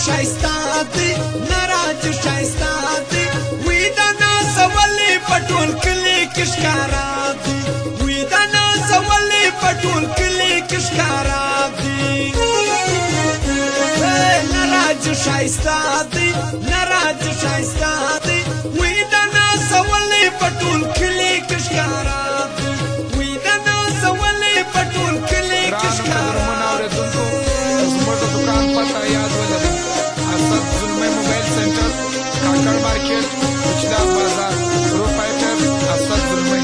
شایسته دی نراج شایسته دی وی د ناز ولې په ټول کلي کې ښکارا دی وی د ناز ولې په ټول کلي کې ښکارا دی نراج شایسته دی نراج شایسته دی وی د ناز ولې په ټول کلي کې ښکارا دی وی د ناز ولې په ټول کلي کې ښکارا पता याद ولرئ اسد زلمی موبایل سنټر کاکړ مارکیټ کوچدار بازار پروپرایټر اسد زلمی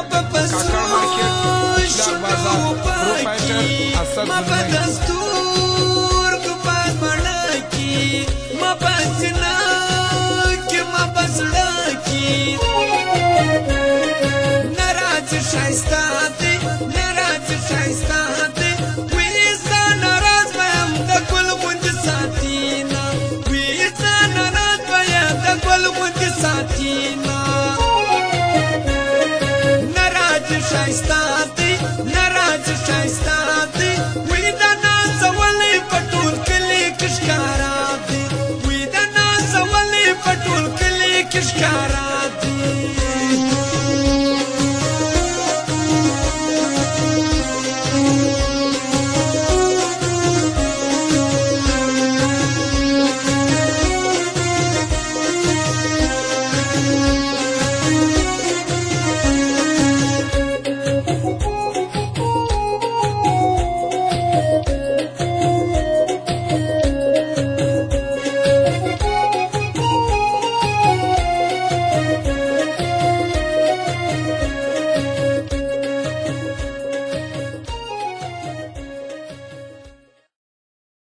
ما په دستور شایسته دی ناراض شایسته دی وی زه ناراض ویم د ګل غوندې ساتینه وی زه ناراض ویم د ګل غوندې ساتینه ناراض شایسته دی ناراض شایسته دی وی د نازولې په ټول کلي کې ښکارا دی وی د نازولې په ټول کلي کې ښکارا دی